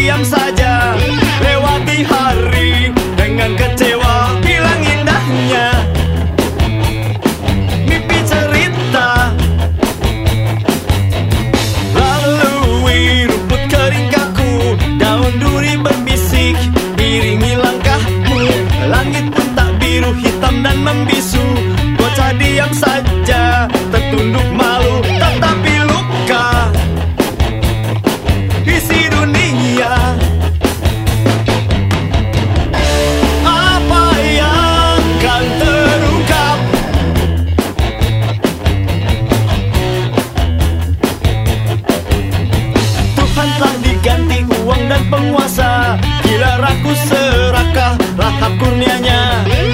diam saja, lewati hari dengan kecewa, bilang indahnya mimpi cerita. Lalui rumput kering kaku, daun duri berbisik, iringi langkahmu. Langit pun tak biru, hitam dan membisu. Bocah diam saja, tertunduk malu, tetapi luka isi dunia. Apa yang kan terungkap? Tuhan telah diganti uang dan penguasa, bila raku serakah lahap kurnianya.